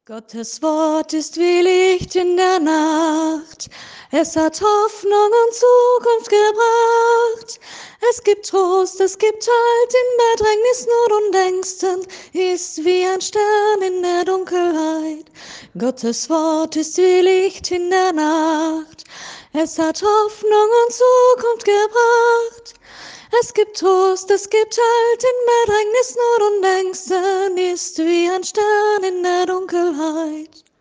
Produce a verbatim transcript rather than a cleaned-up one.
Gottes Wort ist wie Licht in der Nacht. Es hat Hoffnung und Zukunft gebracht. Es gibt Trost, es gibt Halt in Bedrängnis, Not und Ängsten, ist wie ein Stern in der Dunkelheit. Gottes Wort ist wie Licht in der Nacht. Es hat Hoffnung und Zukunft gebracht. Es gibt Trost, es gibt Halt in Bedrängnis, Not und Ängsten, ist wie ein Stern in der Dunkelheit.